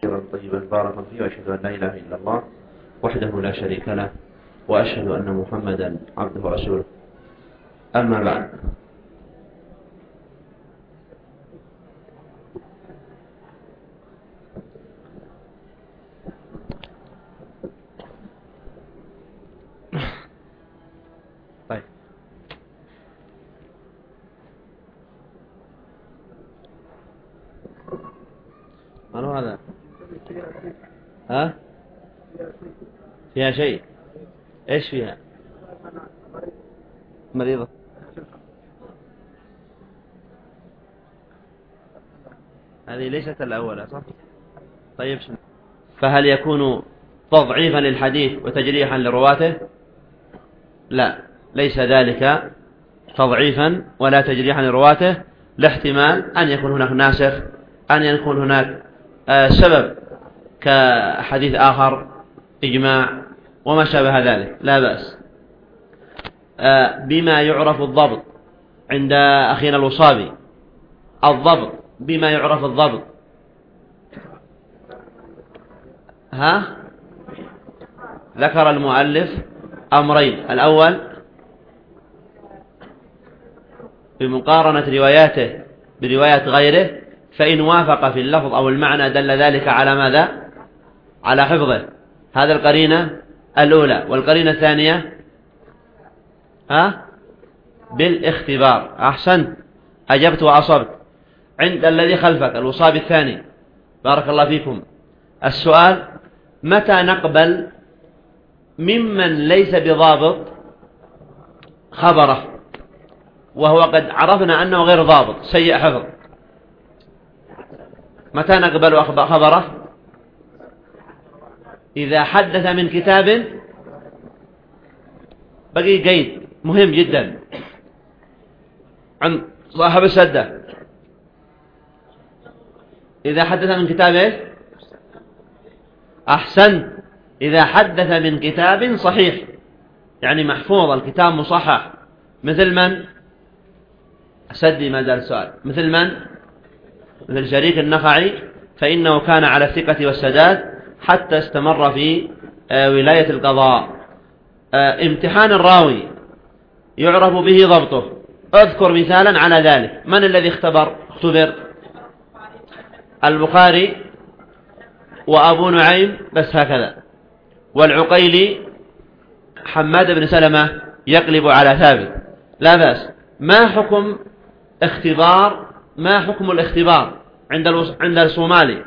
طيبا باركا فيه، وأشهد أن لا إله إلا الله وحده لا شريك له، وأشهد أن محمدا عبده ورسوله. أما بعد، طيب ما هو هذا؟ ها؟ فيها شيء؟ ايش فيها؟ مريضة. هذه ليست الأولى، صح؟ طيب، فهل يكون تضعيفا للحديث وتجريحا لرواته؟ لا، ليس ذلك تضعيفا ولا تجريحا لرواته، لاحتمال أن يكون هناك ناسخ، أن يكون هناك سبب كحديث آخر، إجماع وما شابه ذلك، لا بأس. بما يعرف الضبط عند أخينا الوصابي، الضبط بما يعرف الضبط. ذكر المؤلف أمرين: الأول بمقارنة رواياته بروايات غيره، فإن وافق في اللفظ أو المعنى دل ذلك على ماذا؟ على حفظه. هذا القرينة الأولى. والقرينة الثانية بالاختبار. أحسنت، أجبت وأصبت. عند الذي خلفك الوصاب الثاني، بارك الله فيكم، السؤال: متى نقبل ممن ليس بضابط خبره وهو قد عرفنا أنه غير ضابط سيء حفظ؟ متى نقبل خبره؟ إذا حدث من كتاب، بقي قيد مهم جدا عن صاحب السدة: إذا حدث من كتاب أحسن، إذا حدث من كتاب صحيح، يعني محفوظ، الكتاب مصحح. مثل من؟ سدي ما زال السؤال. مثل من؟ مثل شريك النخعي، فإنه كان على الثقة والسداد حتى استمر في ولاية القضاء. امتحان الراوي يعرف به ضبطه. اذكر مثالا على ذلك. من الذي اختبر؟ البخاري وأبو نعيم بس هكذا، والعقيلي حماد بن سلمة يقلب على ثابت، لا بأس. ما حكم الاختبار عند الصومالي؟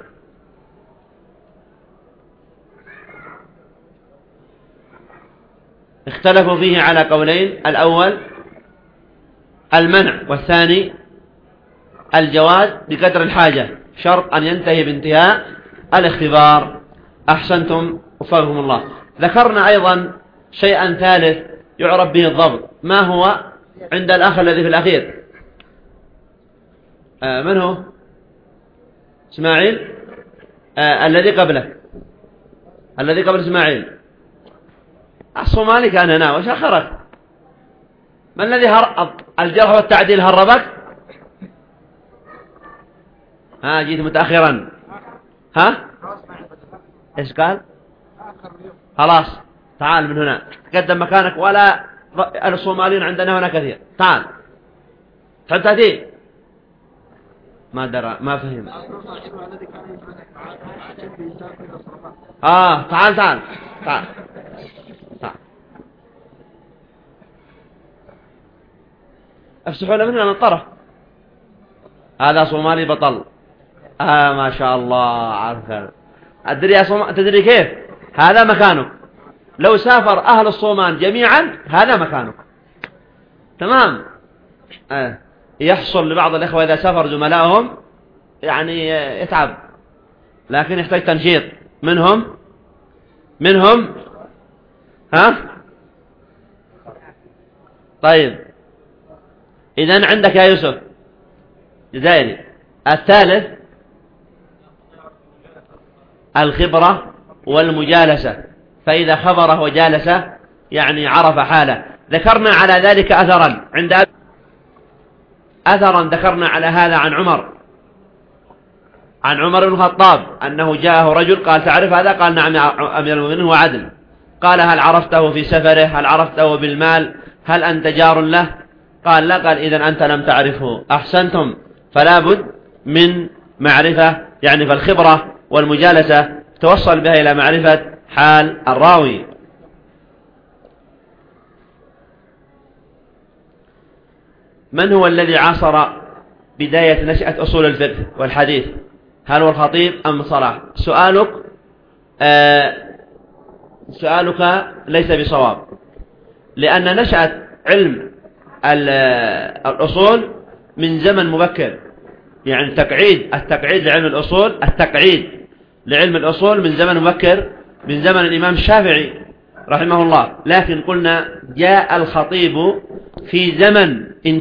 اختلفوا فيه على قولين: الأول المنع، والثاني الجواز بقدر الحاجة، شرط أن ينتهي بانتهاء الاختبار. أحسنتم، وفقكم الله. ذكرنا أيضا شيئا ثالث يعرف به الضبط. ما هو؟ عند الأخ الذي في الأخير، من هو؟ إسماعيل. الذي قبل إسماعيل الصومالي كان هنا وشخرك. من الذي الجرح والتعديل هربك؟ جيت متأخرا. إيش قال؟ خلاص، تعال من هنا، تقدم مكانك، ولا الصوماليين عندنا هنا كثير. تعال، تحب تأتي؟ ما درى، ما فهم. تعال. افسحوا له من هنا، من الطرف. هذا صومالي بطل. ما شاء الله، عارف. تدري كيف؟ هذا مكانك. لو سافر أهل الصومال جميعا هذا مكانك، تمام. يحصل لبعض الإخوة إذا سافر زملائهم يعني يتعب، لكن يحتاج تنشيط منهم. طيب، إذن عندك يا يوسف جزائري. الثالث الخبرة والمجالسة، فإذا خبره وجالسه يعني عرف حاله. ذكرنا على ذلك أثرا ذكرنا على هذا عن عمر عن عمر بن الخطاب أنه جاءه رجل قال تعرف هذا؟ قال نعم يا أمير المؤمنين هو عدل. قال هل عرفته في سفره؟ هل عرفته بالمال؟ هل أنت جار له؟ قال لا. قال إذن أنت لم تعرفه. أحسنتم. فلا بد من معرفة، يعني فالخبرة والمجالسة توصل بها إلى معرفة حال الراوي. من هو الذي عاصر بداية نشأة أصول الفقه والحديث؟ هل هو الخطيب أم صلاح؟ سؤالك ليس بصواب، لأن نشأة علم الأصول من زمن مبكر، يعني التقعيد لعلم الأصول، التقعيد لعلم الأصول من زمن مبكر، من زمن الإمام الشافعي رحمه الله. لكن قلنا جاء الخطيب في زمن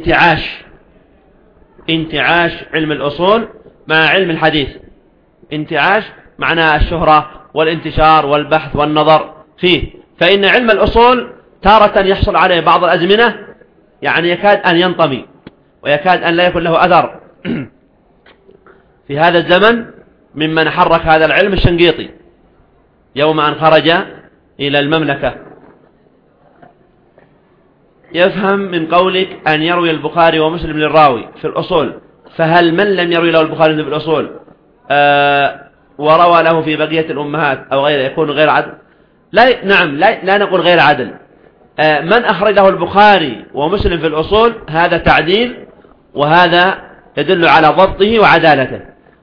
انتعاش علم الأصول مع علم الحديث. انتعاش معناه الشهرة والانتشار والبحث والنظر فيه. فإن علم الأصول تارة يحصل عليه بعض الأزمنة، يعني يكاد أن ينطمي ويكاد أن لا يكون له أثر. في هذا الزمن ممن حرك هذا العلم الشنقيطي يوم أن خرج إلى المملكة. يفهم من قولك أن يروي البخاري ومسلم للراوي في الأصول، فهل من لم يروي له البخاري في الأصول وروى له في بقية الأمهات أو غيره يكون غير عدل؟ لا نقول غير عدل. من أخرجه البخاري ومسلم في الأصول هذا تعديل، وهذا يدل على ضبطه وعدالته.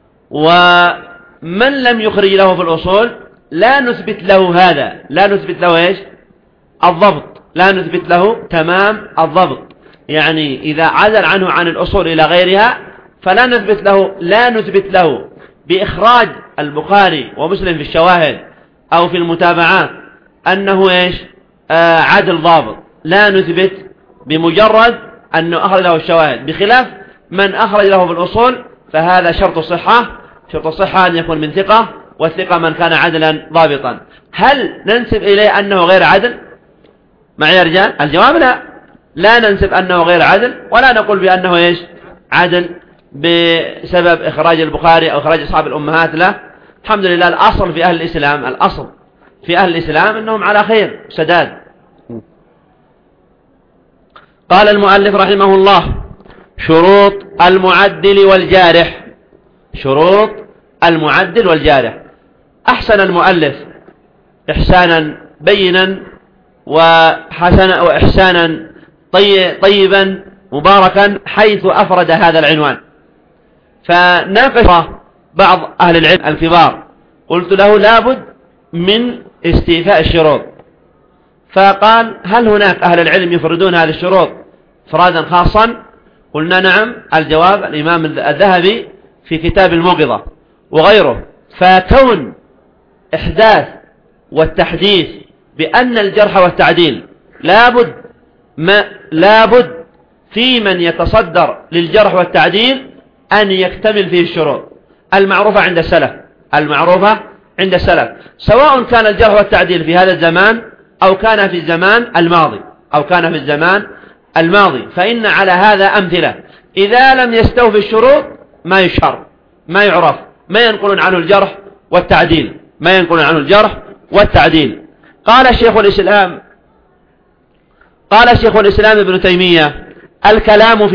ومن لم يخرج له في الأصول لا نثبت له هذا، لا نثبت له إيش؟ الضبط، لا نثبت له تمام الضبط. يعني إذا عزل عنه عن الأصول إلى غيرها فلا نثبت له بإخراج البخاري ومسلم في الشواهد أو في المتابعات أنه إيش؟ عدل ضابط. لا نثبت بمجرد أنه أخرج له الشواهد، بخلاف من أخرج له في الأصول فهذا شرط الصحة أن يكون من ثقة، والثقة من كان عدلا ضابطا. هل ننسب إليه أنه غير عدل؟ معي يا رجال؟ الجواب لا ننسب أنه غير عدل، ولا نقول بأنه إيش؟ عدل بسبب إخراج البخاري أو إخراج أصحاب الأمهات. لا، الحمد لله. الأصل في أهل الإسلام أنهم على خير سداد. قال المؤلف رحمه الله: شروط المعدل والجارح. أحسن المؤلف إحسانا بينا وإحسانا طيبا مباركا حيث أفرد هذا العنوان. فناقش بعض أهل العلم الكبار، قلت له لابد من استيفاء الشروط، فقال: هل هناك أهل العلم يفردون هذه الشروط إفرادا خاصا؟ قلنا نعم. الجواب الإمام الذهبي في كتاب الموقظة وغيره. فكون إحداث والتحديث بأن الجرح والتعديل لابد في من يتصدر للجرح والتعديل أن يكتمل فيه الشروط المعروفة عند السلف، سواء كان الجرح والتعديل في هذا الزمان أو كان في الزمان الماضي. فإن على هذا أمثلة. إذا لم يستوفي الشروط ما يشهر، ما يعرف، ما ينقلون عنه الجرح والتعديل. قال شيخ الإسلام ابن تيمية: الكلام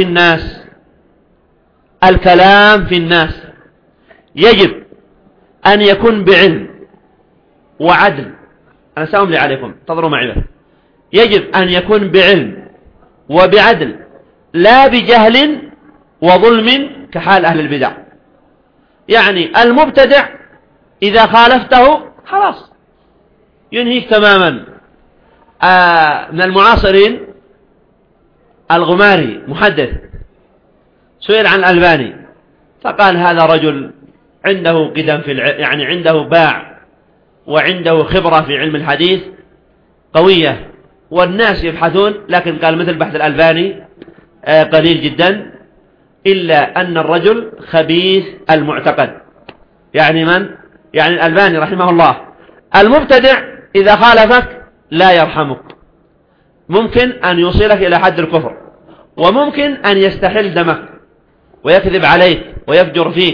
في الناس يجب أن يكون بعلم وعدل. أنا سأملي عليكم، انتظروا معي. يجب أن يكون بعلم وبعدل، لا بجهل وظلم كحال أهل البدع. يعني المبتدع إذا خالفته خلاص ينهيك تماما. من المعاصرين الغماري محدث سئل عن الألباني فقال: هذا رجل عنده قدم يعني عنده باع وعنده خبرة في علم الحديث قوية، والناس يبحثون، لكن قال مثل بحث الألباني قليل جدا، إلا أن الرجل خبيث المعتقد. يعني من؟ يعني الألباني رحمه الله. المبتدع إذا خالفك لا يرحمك، ممكن أن يوصلك إلى حد الكفر، وممكن أن يستحل دمك ويكذب عليك ويفجر فيك.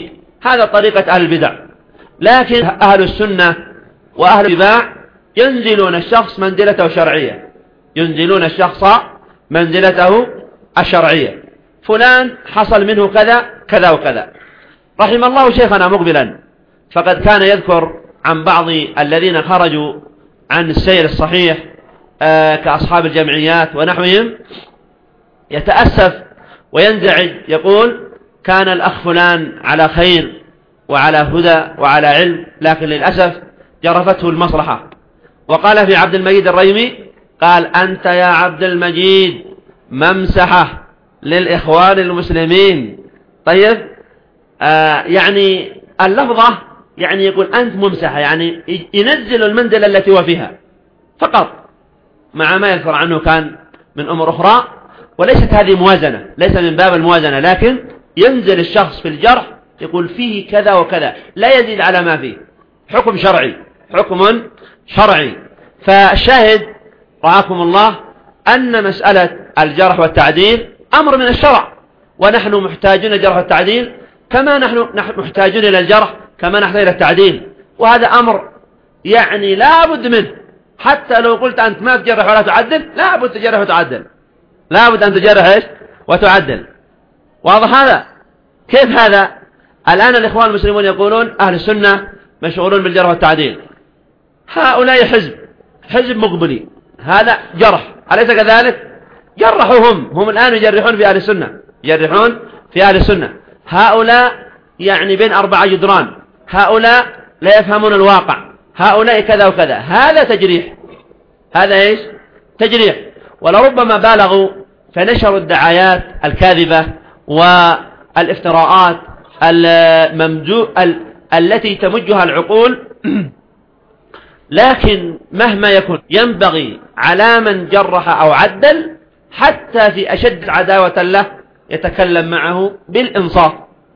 هذا طريقة أهل البدع. لكن أهل السنة وأهل الاتباع ينزلون الشخص منزلته الشرعية، ينزلون الشخص منزلته الشرعية. فلان حصل منه كذا كذا وكذا. رحم الله شيخنا مقبلا، فقد كان يذكر عن بعض الذين خرجوا عن السير الصحيح كأصحاب الجمعيات ونحوهم، يتأسف وينزعج، يقول: كان الأخ فلان على خير وعلى هدى وعلى علم، لكن للأسف جرفته المصلحة. وقال في عبد المجيد الريمي، قال: أنت يا عبد المجيد ممسحة للإخوان المسلمين. طيب، يعني اللفظة يعني يقول أنت ممسحة، يعني ينزل المنزلة التي هو فيها فقط، مع ما يذكر عنه كان من أمور أخرى. وليست هذه موازنة، ليس من باب الموازنة، لكن ينزل الشخص في الجرح يقول فيه كذا وكذا، لا يزيد على ما فيه، حكم شرعي، حكم شرعي. فالشاهد رعاكم الله أن مسألة الجرح والتعديل أمر من الشرع، ونحن محتاجون الجرح والتعديل كما نحن محتاجون إلى الجرح كما نحتاج إلى التعديل. وهذا أمر يعني لا بد منه، حتى لو قلت أنت ما تجرح ولا تعدل، لا بد تجرح وتعدل، لا بد أن تجرح إيش وتعدل. واضح هذا؟ كيف هذا؟ الآن الإخوان المسلمون يقولون أهل السنة مشغولون بالجرح والتعديل، هؤلاء حزب مقبلي، هذا جرح، أليس كذلك؟ جرحوا هم الآن يجرحون في أهل السنة، يجرحون في أهل السنة. هؤلاء يعني بين 4 جدران، هؤلاء لا يفهمون الواقع، هؤلاء كذا وكذا. هذا تجريح، هذا إيش؟ تجريح. ولربما بالغوا فنشروا الدعايات الكاذبة والافتراءات التي تمجها العقول. لكن مهما يكن ينبغي على من جرح أو عدل حتى في أشد عداوة له يتكلم معه بالإنصاف،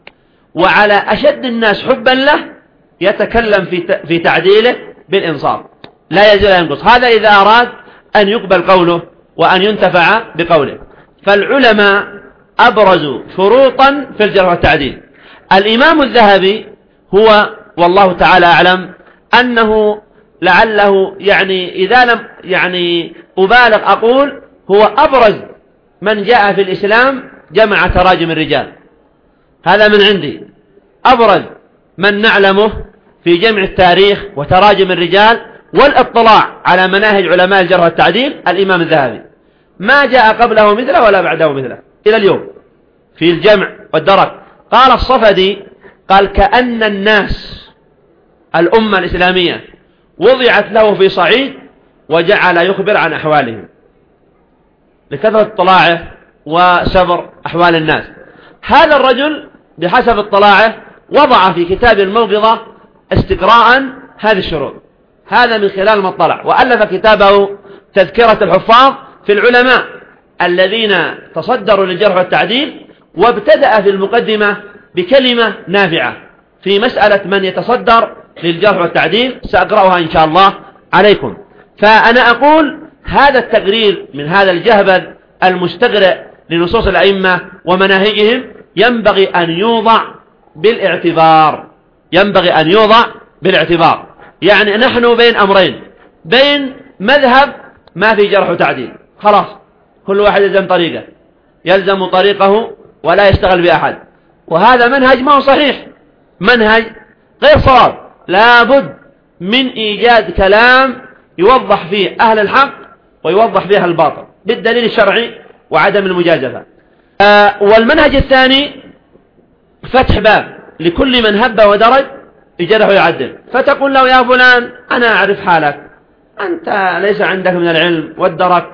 وعلى أشد الناس حبا له يتكلم في تعديله بالإنصاف، لا يزال ينقص. هذا إذا أراد أن يقبل قوله وأن ينتفع بقوله. فالعلماء أبرزوا فروطا في الجرح والتعديل. الإمام الذهبي هو والله تعالى أعلم أنه لعله يعني إذا لم يعني أبالغ أقول هو أبرز من جاء في الإسلام جمع تراجم الرجال، هذا من عندي. أبرز من نعلمه في جمع التاريخ وتراجم الرجال والاطلاع على مناهج علماء الجرح والتعديل الإمام الذهبي، ما جاء قبله مثله ولا بعده مثله إلى اليوم في الجمع والدرك. قال الصفدي، قال: كأن الناس الأمة الإسلامية وضعت له في صعيد وجعل يخبر عن أحوالهم لكثرة اطلاعه وسبر أحوال الناس. هذا الرجل بحسب اطلاعه وضع في كتاب الموبضة استقراء هذه الشروط، هذا من خلال ما اطلع، وألف كتابه تذكرة الحفاظ في العلماء الذين تصدروا للجرح والتعديل، وابتدأ في المقدمة بكلمة نافعة في مسألة من يتصدر للجرح والتعديل، سأقرأها إن شاء الله عليكم. فأنا أقول هذا التقرير من هذا الجهبذ المستغرق لنصوص الأئمة ومناهجهم ينبغي أن يوضع بالاعتبار، ينبغي أن يوضع بالاعتبار. يعني نحن بين أمرين، بين مذهب ما في جرح وتعديل، خلاص كل واحد يلزم طريقه، يلزم طريقه ولا يشتغل بأحد، وهذا منهج ما هو صحيح، منهج غير صواب. لابد من إيجاد كلام يوضح فيه أهل الحق ويوضح فيه أهل الباطل بالدليل الشرعي وعدم المجازفة. والمنهج الثاني فتح باب لكل من هب ودرج يجرح ويعدل، فتقول له: يا فلان أنا أعرف حالك، أنت ليس عندك من العلم والدرك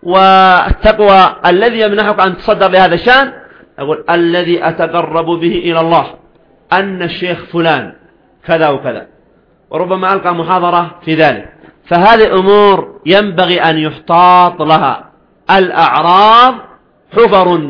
والتقوى الذي يمنحك أن تصدر لهذا الشأن. أقول: الذي أتقرب به إلى الله أن الشيخ فلان كذا وكذا، وربما ألقى محاضرة في ذلك. فهذه أمور ينبغي أن يحتاط لها. الأعراض حفر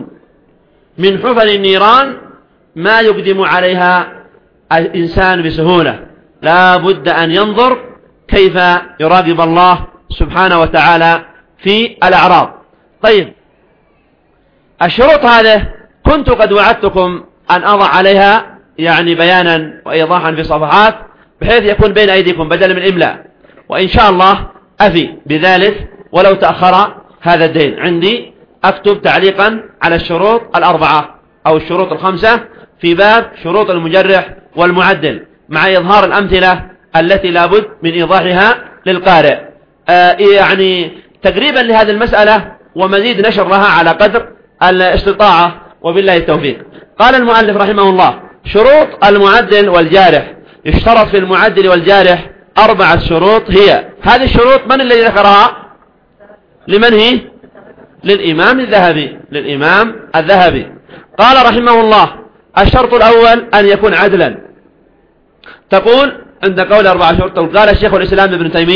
من حفر النيران ما يقدم عليها الإنسان بسهولة، لا بد أن ينظر كيف يراقب الله سبحانه وتعالى في الأعراض. طيب، الشروط هذه كنت قد وعدتكم أن أضع عليها يعني بيانا وإيضاحا في صفحات بحيث يكون بين أيديكم بدلا من إملاء، وإن شاء الله أفي بذلك ولو تأخر هذا الدين عندي أكتب تعليقا على الشروط الأربعة أو الشروط الخمسة في باب شروط المجرح والمعدل مع إظهار الأمثلة التي لابد من إيضاحها للقارئ. يعني تقريبا لهذه المسألة ومزيد نشر لها على قدر الاستطاعة، وبالله التوفيق. قال المؤلف رحمه الله: شروط المعدل والجارح. يشترط في المعدل والجارح 4 شروط. هي هذه الشروط من الذي ذكرها؟ لمن هي؟ للإمام الذهبي. قال رحمه الله: الشرط الأول أن يكون عدلا. تقول عند قول 4 شروط. قال الشيخ الإسلام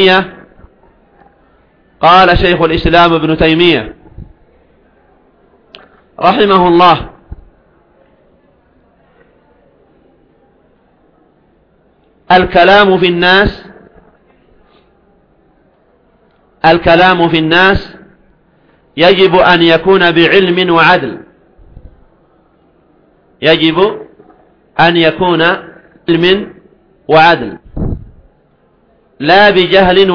ابن تيمية رحمه الله: الكلام في الناس يجب أن يكون بعلم وعدل. يجب أن يكون علم وعدل، لا بجهل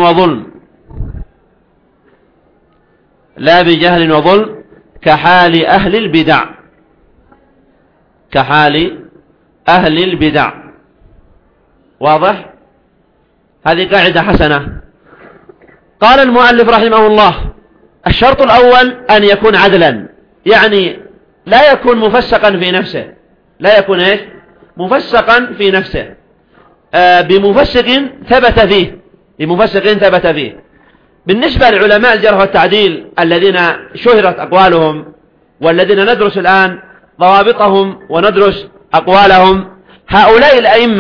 وظلم، كحال أهل البدع. واضح؟ هذه قاعدة حسنة. قال المؤلف رحمه الله: الشرط الأول أن يكون عدلا، يعني لا يكون مفسقا في نفسه. لا يكون إيش؟ مفسقا في نفسه، بمفسق ثبت فيه. بالنسبة لعلماء الجرح والتعديل الذين شهرت أقوالهم والذين ندرس الآن ضوابطهم وندرس أقوالهم، هؤلاء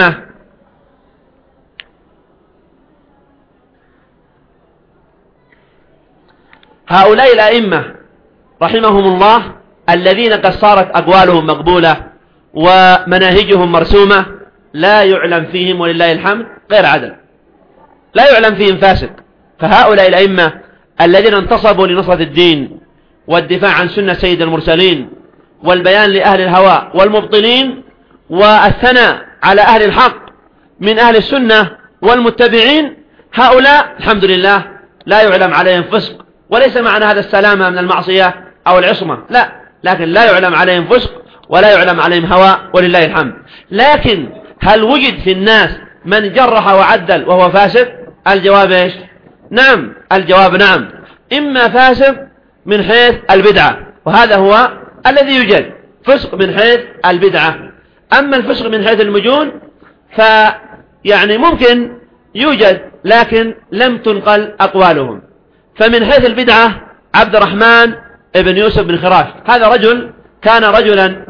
الأئمة رحمهم الله الذين قد صارت أقوالهم مقبولة ومناهجهم مرسومة، لا يعلم فيهم ولله الحمد غير عدل، لا يعلم فيهم فاسق. فهؤلاء الأئمة الذين انتصبوا لنصرة الدين والدفاع عن سنة سيد المرسلين والبيان لأهل الهوى والمبطلين والثناء على أهل الحق من أهل السنة والمتبعين، هؤلاء الحمد لله لا يعلم عليهم فسق. وليس معنى هذا السلامة من المعصية أو العصمة، لا، لكن لا يعلم عليهم فسق ولا يعلم عليهم هوى ولله الحمد. لكن هل وجد في الناس من جرح وعدل وهو فاسق؟ الجواب إيش؟ نعم. الجواب نعم. إما فاسق من حيث البدعة، وهذا هو الذي يوجد، فسق من حيث البدعة. أما الفسق من حيث المجون فيعني ممكن يوجد لكن لم تنقل أقوالهم. فمن حيث البدعة عبد الرحمن ابن يوسف بن خراش، هذا رجل كان رجلا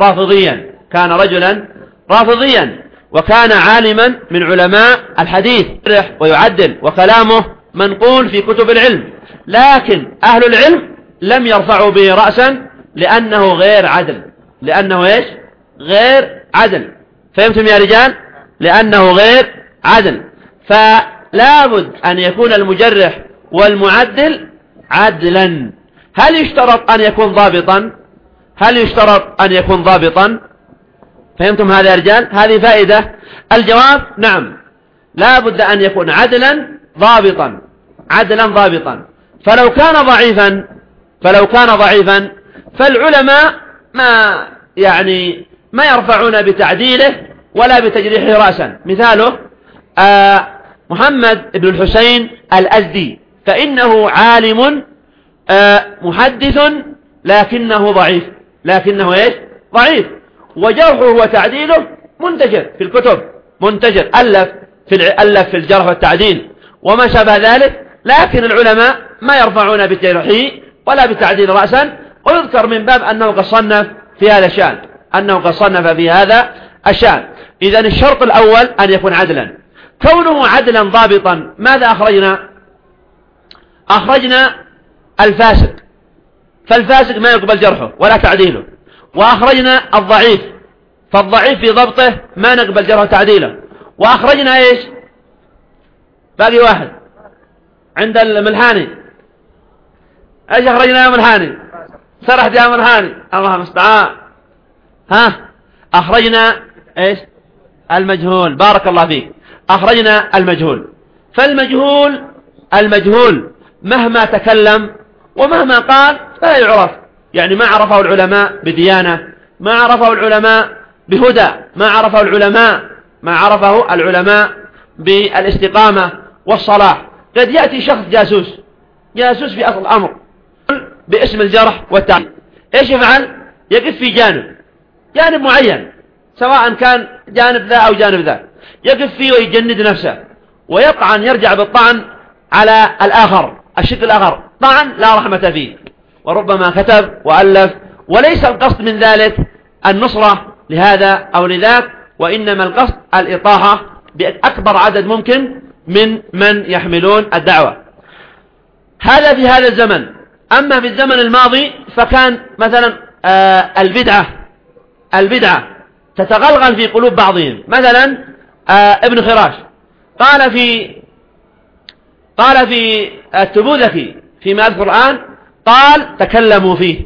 رافضيا وكان عالما من علماء الحديث ويعدل، وكلامه منقول في كتب العلم، لكن أهل العلم لم يرفعوا به رأسا لأنه غير عدل. لأنه إيش؟ غير عدل. فهمتم يا رجال؟ لأنه غير عدل. فلا بد أن يكون المجرح والمعدل عدلا. هل يشترط أن يكون ضابطا؟ فهمتم هذا يا رجال؟ هذه فائدة. الجواب نعم، لا بد أن يكون عدلا ضابطا. فلو كان ضعيفا فالعلماء ما يرفعون بتعديله ولا بتجريحه رأسا. مثاله محمد بن الحسين الأزدي، فإنه عالم محدث لكنه ضعيف. ضعيف، وجرحه وتعديله منتشر في الكتب، ألف في الجرح والتعديل وما شابه ذلك، لكن العلماء ما يرفعون بجرحه ولا بتعديل رأسا. ويذكر من باب أنه قد صنف في هذا الشأن. إذن الشرط الأول أن يكون عدلا. كونه عدلا ضابطا، ماذا أخرجنا الفاسق، فالفاسق ما يقبل جرحه ولا تعديله. وأخرجنا الضعيف، فالضعيف في ضبطه ما نقبل جرحه وتعديله. وأخرجنا إيش؟ باقي واحد عند الملحاني. إيش أخرجنا يا ملحاني؟ سرحت يا ملحاني، الله المستعان. أخرجنا إيش؟ المجهول، بارك الله فيك، أخرجنا المجهول. فالمجهول مهما تكلم ومهما قال فلا يعرف، يعني ما عرفه العلماء بديانة، ما عرفه العلماء بهدى، ما عرفه العلماء بالاستقامة والصلاح. قد يأتي شخص جاسوس في أصل الأمر باسم الجرح والتعديل، ايش يفعل؟ يقف في جانب معين، سواء كان جانب ذا أو جانب ذا، يقف فيه ويجند نفسه ويطعن، يرجع بالطعن على الآخر، الشق الآخر، طعن لا رحمة فيه، وربما كتب وألف، وليس القصد من ذلك النصرة لهذا أو لذاك، وإنما القصد الإطاحة بأكبر عدد ممكن من يحملون الدعوة. هذا في هذا الزمن. أما في الزمن الماضي فكان مثلا البدعة تتغلغل في قلوب بعضهم. مثلا ابن خراش قال في التبوذكي فيما أذكر الآن، قال تكلموا فيه.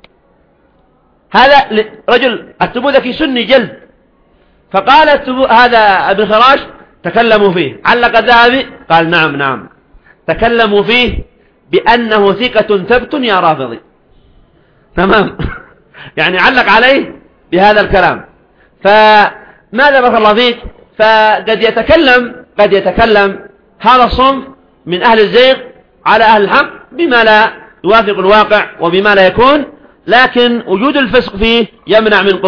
هذا رجل التبوذكي سني جلد، فقال هذا ابن خراش تكلموا فيه. علق الذهبي قال نعم تكلموا فيه بأنه ثقة ثبت يا رافضي. تمام. يعني علق عليه بهذا الكلام. فماذا بارك الله فيك؟ فقد يتكلم هذا الصنف من أهل الزيغ على أهل الحق بما لا يوافق الواقع وبما لا يكون، لكن وجود الفسق فيه يمنع من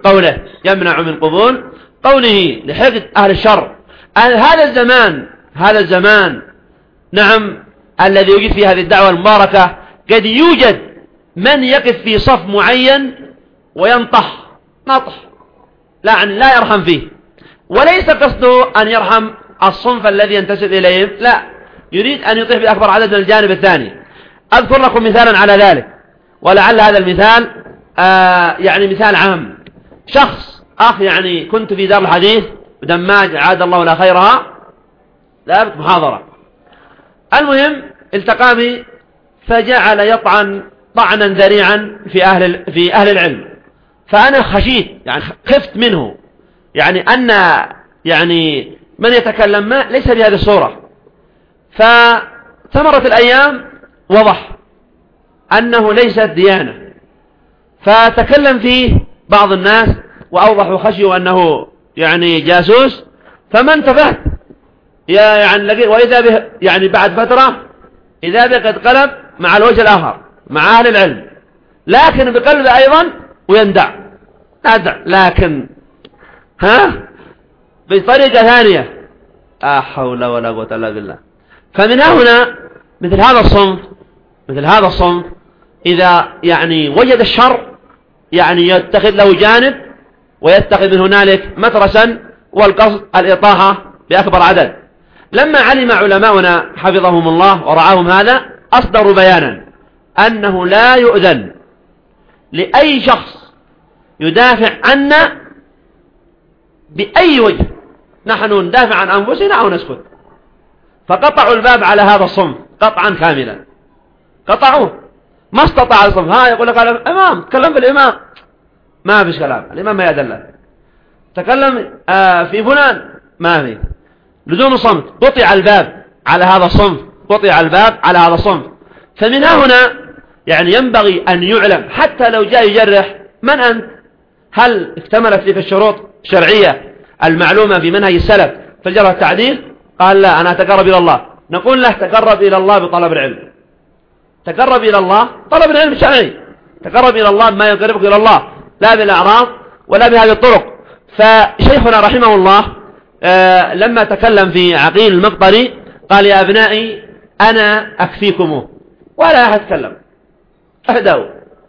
قبول قوله لحقد أهل الشر. هذا الزمان نعم الذي يوجد فيه هذه الدعوة المباركة، قد يوجد من يقف في صف معين وينطح نطح لا يرحم فيه، وليس قصده أن يرحم الصنف الذي ينتسب إليهم، لا، يريد أن يطيح بأكبر عدد من الجانب الثاني. أذكر لكم مثالا على ذلك، ولعل هذا المثال يعني مثال عام. شخص يعني كنت في دار الحديث بدماج عاد الله لا خيرها، ذهبت محاضرة، المهم التقى بي فجعل يطعن طعنا ذريعا في أهل العلم، فأنا خشيت، يعني خفت منه، يعني أن من يتكلم ليس بهذه الصورة. فثمرت الأيام وضح أنه ليست ديانة، فتكلم فيه بعض الناس وأوضحوا خشيوا أنه يعني جاسوس، فما انتبهت وإذا به بعد فترة إذا به قد قلب مع الوجه الآخر مع أهل العلم، لكن بقلبه أيضا ويندع لكن بطريقة ثانية، لا حول ولا قوة إلا بالله. فمن هنا مثل هذا الصنف إذا وجد الشر يتخذ له جانب ويتخذ من هنالك مترسا، والقصد الإطاحة بأكبر عدد. لما علم علماؤنا حفظهم الله ورعاهم هذا، أصدروا بيانا أنه لا يؤذن لأي شخص يدافع عنا بأي وجه، نحن ندافع عن أنفسنا أو نسكت. فقطعوا الباب على هذا الصنف قطعا كاملا، قطعوه، ما استطاع الصنف. يقول لك الإمام تكلم بالإمام، ما فيش كلام، الإمام ما يدل، تكلم في فلان، ما في، لزوم صمت. قطع الباب على هذا الصنف. فمن هنا ينبغي أن يعلم، حتى لو جاء يجرح، من أنت؟ هل اكتملت لك الشروط الشرعية المعلومة في منهج السلف في الجرح والتعديل؟ قال لا، أنا أتقرب إلى الله. نقول له تقرب إلى الله بطلب العلم، تقرب إلى الله طلب العلم الشرعي، تقرب إلى الله بما يقربك إلى الله، لا بالأعراض ولا بهذه الطرق. فشيخنا رحمه الله لما تكلم في عقيل المقبري قال يا أبنائي أنا أكفيكم ولا أحد تكلم، أهدوا.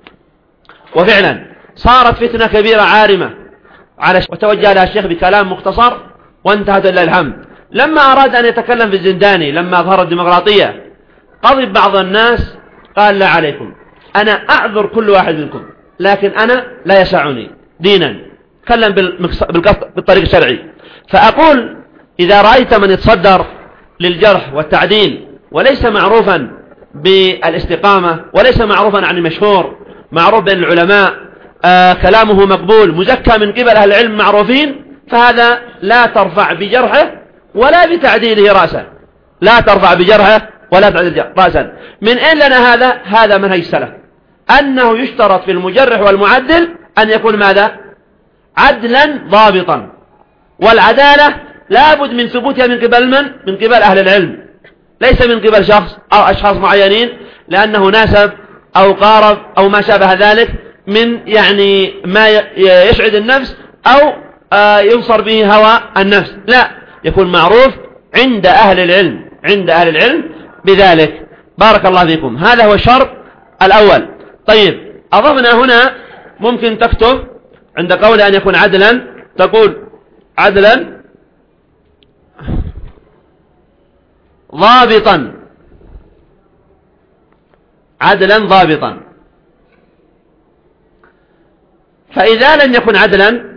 وفعلا صارت فتنة كبيرة عارمة وتوجه لها الشيخ بكلام مختصر وانتهت لله الحمد. لما أراد أن يتكلم في الزنداني لما ظهر الديمقراطية، غضب بعض الناس، قال لا عليكم، أنا أعذر كل واحد منكم، لكن أنا لا يسعني دينا، تكلم بالطريق الشرعي. فأقول إذا رأيت من يتصدر للجرح والتعديل وليس معروفا بالاستقامة، وليس معروفا عن مشهور معروف بين العلماء، كلامه مقبول، مزكى من قبل أهل العلم معروفين، فهذا لا ترفع بجرحه ولا بتعديله رأسا، لا ترفع بجرحه ولا بتعديله رأسا. من أين لنا هذا؟ هذا منهج السلف، أنه يشترط في المجرح والمعدل أن يكون ماذا؟ عدلا ضابطا. والعدالة لابد من ثبوتها من قبل من؟ من قبل أهل العلم، ليس من قبل شخص أو أشخاص معينين لأنه ناسب أو قارب أو ما شابه ذلك من يعني ما يسعد النفس أو ينصر به هوى النفس، لا، يكون معروف عند أهل العلم، عند أهل العلم بذلك. بارك الله فيكم. هذا هو الشرط الأول. طيب، أضفنا هنا ممكن تكتب عند قول أن يكون عدلا، تقول عدلا ضابطا، عدلا ضابطا. فإذا لم يكن عدلا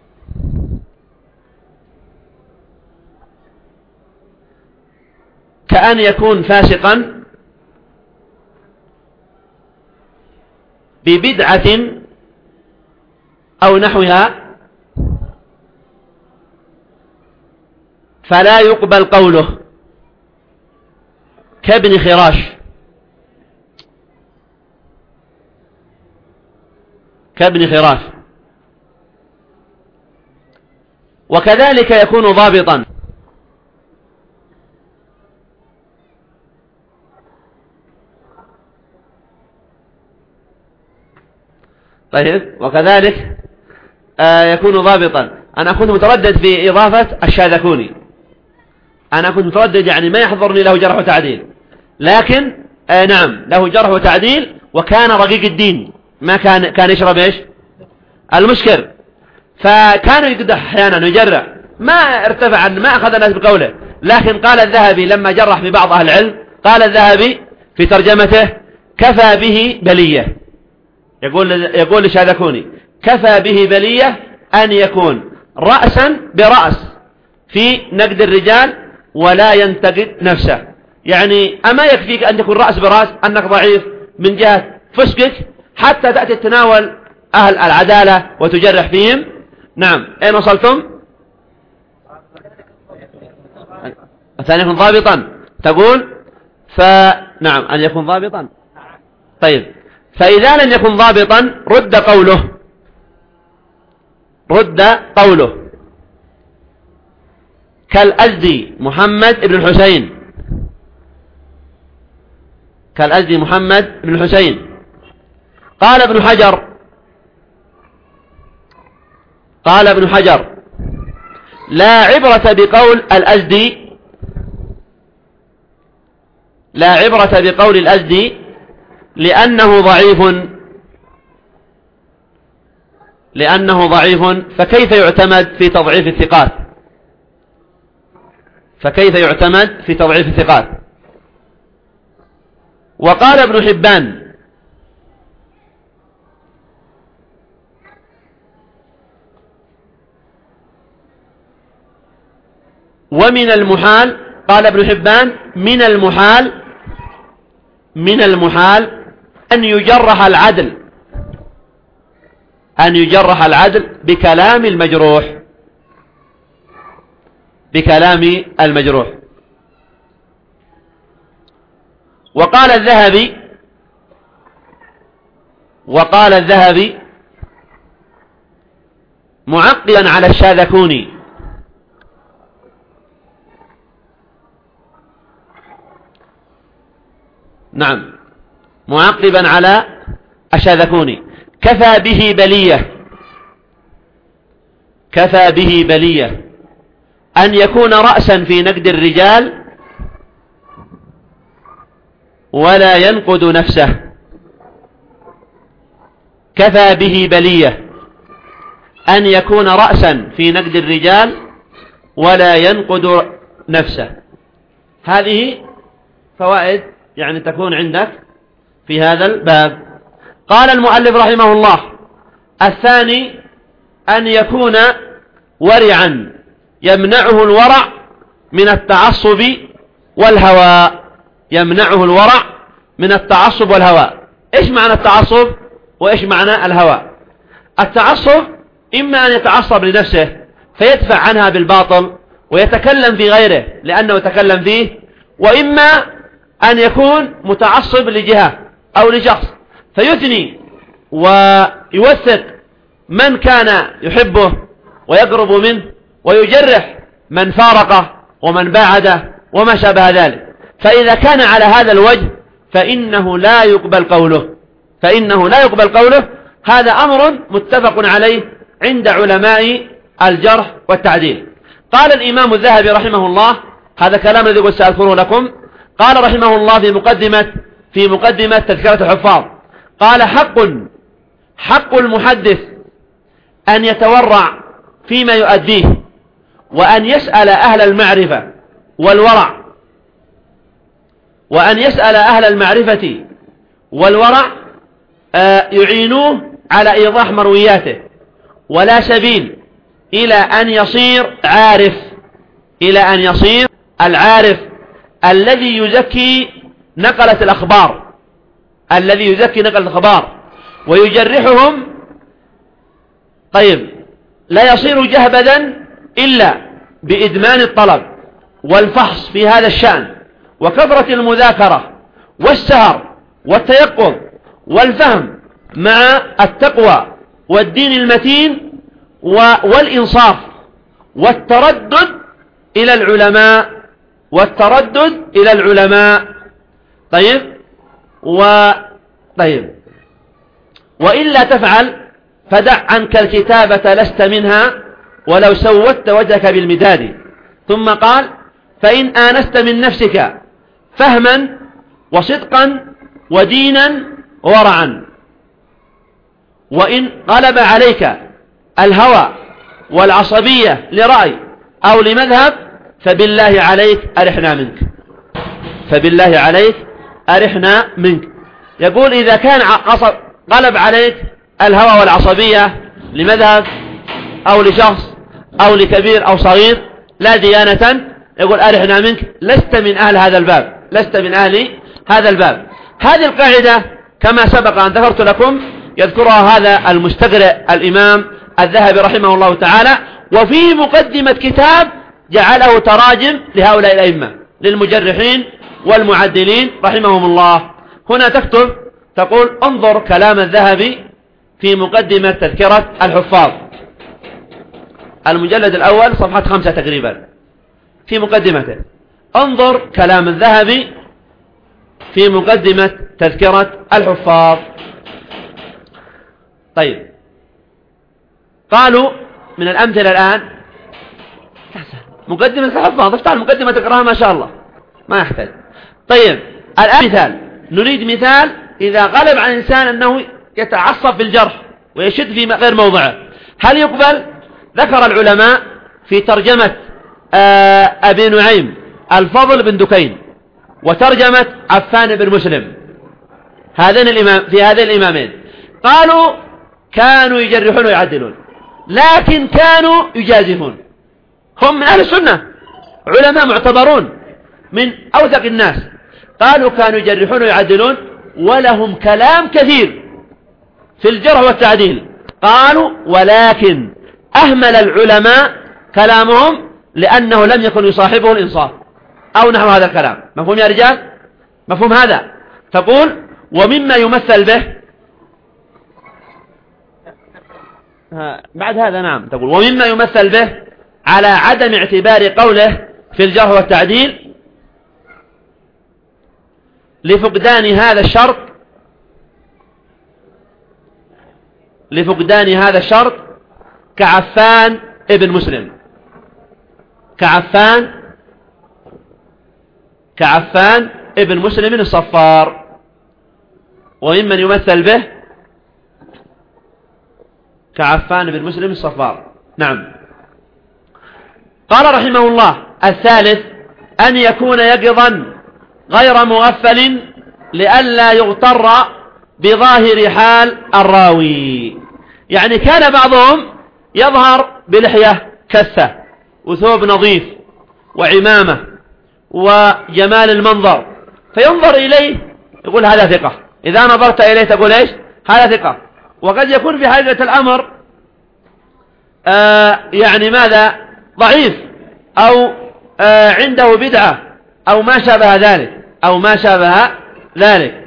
كأن يكون فاسقا ببدعة أو نحوها فلا يقبل قوله، كابن خراش، كابن خراش. وكذلك يكون ضابطا، طيب، وكذلك يكون ضابطا. أنا كنت متردد في إضافة الشاذكوني، أنا كنت متردد يعني ما يحضرني له جرح وتعديل، لكن نعم له جرح وتعديل، وكان رقيق الدين، ما كان يشرب إيش؟ المسكر، فكان يقدح أحيانا ويجرح، ما ارتفع، ما أخذ الناس بقوله. لكن قال الذهبي لما جرح في بعض أهل العلم، قال الذهبي في ترجمته: كفى به بلية، يقول لشاذكوني: كفى به بلية أن يكون رأسا برأس في نقد الرجال ولا ينتقد نفسه. يعني أما يكفيك أن تكون رأس برأس أنك ضعيف من جهة فسقك حتى تأتي تناول أهل العدالة وتجرح فيهم. نعم، أين وصلتم؟ الثاني يكون ضابطا، تقول فنعم أن يكون ضابطا. طيب، فإذا لم يكن ضابطا رد قوله، رد قوله كالأزدي محمد بن الحسين، كالأزدي محمد بن الحسين. قال ابن حجر، قال ابن حجر: لا عبرة بقول الأزدي، لا عبرة بقول الأزدي لأنه ضعيف، لأنه ضعيف، فكيف يعتمد في تضعيف الثقات؟ فكيف يعتمد في تضعيف الثقات؟ وقال ابن حبان: ومن المحال، قال ابن حبان: من المحال، من المحال أن يجرح العدل، أن يجرح العدل بكلام المجروح، بكلام المجروح. وقال الذهبي، وقال الذهبي معقبا على الشاذكوني: نعم، معقبا على الشاذكوني: كفى به بلية، كفى به بلية أن يكون رأسا في نقد الرجال ولا ينقد نفسه، كفى به بلية أن يكون رأسا في نقد الرجال ولا ينقد نفسه. هذه فوائد يعني تكون عندك في هذا الباب. قال المؤلف رحمه الله: الثاني أن يكون ورعا يمنعه الورع من التعصب والهوى، يمنعه الورع من التعصب والهوى. إيش معنى التعصب وإيش معنى الهوى؟ التعصب إما أن يتعصب لنفسه فيدفع عنها بالباطل ويتكلم في غيره لأنه تكلم فيه، وإما أن يكون متعصب لجهة أو لشخص فيثني ويوثق من كان يحبه ويقرب منه ويجرح من فارقه ومن باعده وما شابه ذلك. فإذا كان على هذا الوجه فإنه لا يقبل قوله. هذا أمر متفق عليه عند علماء الجرح والتعديل. قال الإمام الذهبي رحمه الله، هذا كلام الذي قلت سأذكره لكم، قال رحمه الله في مقدمة تذكرة الحفاظ، قال: حق المحدث أن يتورع فيما يؤديه، وأن يسأل أهل المعرفة والورع، يعينوه على إيضاح مروياته، ولا سبيل إلى أن يصير العارف الذي يزكي نقلة الأخبار ويجرحهم. طيب، لا يصير جهبذا إلا بإدمان الطلب والفحص في هذا الشأن، وكثرة المذاكرة والسهر والتيقظ والفهم مع التقوى والدين المتين والإنصاف والتردد إلى العلماء. طيب، وإلا تفعل فدع عنك الكتابة لست منها ولو سودت وجهك بالمداد. ثم قال: فإن آنست من نفسك فهما وصدقا ودينا ورعا، وإن غلب عليك الهوى والعصبية لرأي أو لمذهب فبالله عليك أرحنا منك. يقول: إذا كان غلب عليك الهوى والعصبية لمذهب أو لشخص أو لكبير أو صغير لا ديانة، يقول: أرحنا منك، لست من أهل هذا الباب. هذه القاعدة كما سبق أن ذكرت لكم يذكرها هذا المستقرئ الإمام الذهبي رحمه الله تعالى، وفي مقدمة كتاب جعله تراجم لهؤلاء الأئمة للمجرحين والمعدلين رحمهم الله. هنا تقول: انظر كلام الذهبي في مقدمة تذكرة الحفاظ، المجلد الأول صفحة 5 تقريبا، في مقدمته انظر كلام الذهبي في مقدمة تذكرة الحفاظ. طيب، قالوا من الأمثلة الآن مقدمة الحفاظ، افتح المقدمة تقرأها ما شاء الله ما يحتاج. طيب، الآن نريد مثال إذا غلب عن الإنسان أنه يتعصب في الجرح ويشد في غير موضعه، هل يقبل؟ ذكر العلماء في ترجمة أبي نعيم الفضل بن دكين وترجمة عفان بن مسلم في هذين الإمامين، قالوا كانوا يجرحون ويعدلون، لكن كانوا يجازفون. هم من أهل السنة، علماء معتبرون من أوثق الناس، قالوا كانوا يجرحون ويعدلون ولهم كلام كثير في الجرح والتعديل. قالوا ولكن أهمل العلماء كلامهم لأنه لم يكن يصاحبه الإنصاف أو نحو هذا الكلام. مفهوم يا رجال؟ مفهوم هذا؟ تقول: ومما يمثل به بعد هذا. نعم، تقول: ومما يمثل به على عدم اعتبار قوله في الجرح والتعديل لفقدان هذا الشرط كعفان ابن مسلم، كعفان ابن مسلم الصفار. وممن يمثل به كعفان بن مسلم الصفار. نعم. قال رحمه الله: الثالث أن يكون يقظا غير مغفل لئلا يغتر بظاهر حال الراوي. يعني كان بعضهم يظهر بلحية كثة وثوب نظيف وعمامة وجمال المنظر، فينظر إليه يقول هذا ثقة. إذا نظرت إليه تقول إيش؟ هذا ثقة. وقد يكون في حقيقة الأمر يعني ماذا ضعيف، أو عنده بدعة، أو ما شابه ذلك.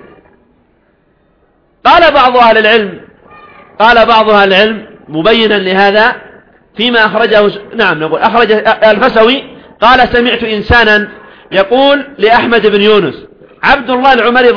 قال بعض أهل العلم مبينا لهذا فيما أخرجه، نقول أخرج الفسوي قال: سمعت إنسانا يقول لأحمد بن يونس: عبد الله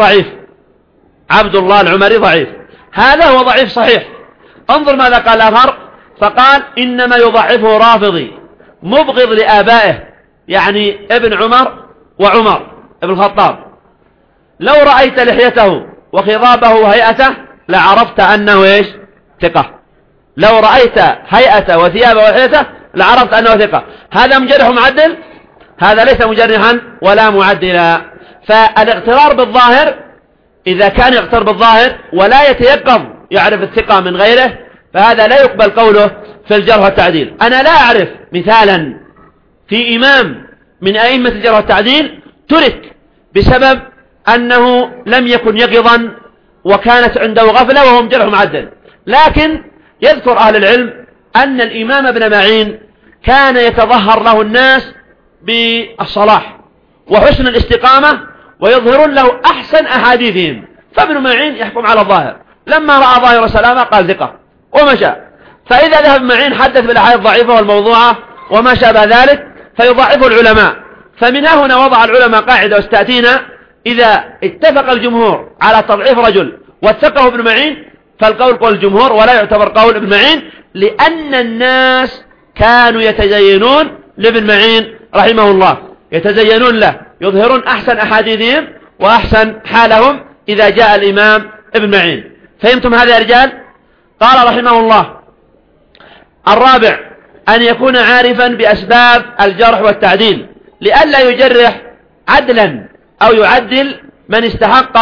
العمري ضعيف. هذا هو ضعيف صحيح. انظر ماذا قال الآخر، فقال: إنما يضعفه رافضي مبغض لآبائه، يعني ابن عمر وعمر ابن الخطاب. لو رأيت لحيته وخضابه وهيئته لعرفت أنه ثقة. لو رأيت هيئته وثيابه ولحيته لعرفت أنه ثقة. هذا مجرح معدل؟ هذا ليس مجرحا ولا معدلا. فالاغترار بالظاهر، إذا كان يغتر بالظاهر ولا يتيقظ يعرف الثقة من غيره، فهذا لا يقبل قوله في الجرح والتعديل. أنا لا أعرف مثالا في إمام من أئمة الجرح والتعديل ترك بسبب أنه لم يكن يقظا وكانت عنده غفلة وهو مجرح معدل. لكن يذكر أهل العلم أن الإمام ابن معين كان يتظهر له الناس بالصلاح وحسن الاستقامة ويظهرون له أحسن أحاديثهم، فابن معين يحكم على الظاهر. لما رأى ظاهر السلامة قال ثقة ومشى. فإذا ذهب معين حدث بالأحاديث الضعيفة والموضوعة وما شابه ذلك فيضعفه العلماء. فمن هنا وضع العلماء قاعدة وستأتينا: إذا اتفق الجمهور على تضعيف رجل واتفقه ابن معين فالقول قول الجمهور ولا يعتبر قول ابن معين، لأن الناس كانوا يتزينون لابن معين رحمه الله، يتزينون له، يظهرون أحسن أحاديثهم وأحسن حالهم إذا جاء الإمام ابن معين. فهمتم هذا يا رجال؟ قال رحمه الله: الرابع أن يكون عارفا بأسباب الجرح والتعديل لئلا يجرح عدلا أو يعدل من استحق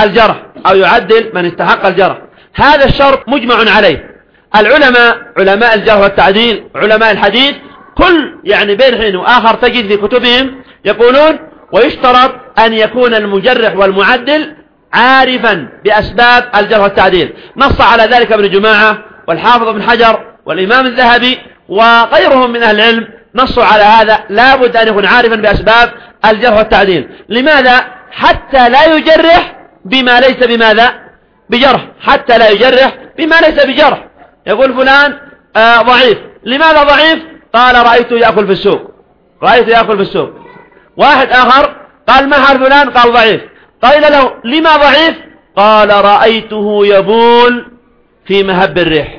الجرح، هذا الشرط مجمع عليه. العلماء، علماء الجرح والتعديل، علماء الحديث، كل بين حين وآخر تجد في كتبهم يقولون: ويشترط أن يكون المجرح والمعدل عارفا بأسباب الجرح والتعديل. نص على ذلك ابن جماعة والحافظ ابن حجر والإمام الذهبي وغيرهم من أهل العلم، نصوا على هذا، لا بد أن يكون عارفا بأسباب الجرح والتعديل. لماذا؟ حتى لا يجرح بما ليس بجرح، حتى لا يجرح بما ليس بجرح. يقول فلان ضعيف. لماذا ضعيف؟ قال: رأيته يأكل في السوق. واحد آخر قال: ما حال فلان؟ قال: ضعيف. قال له: لما ضعيف؟ قال: رأيته يبول في مهب الريح.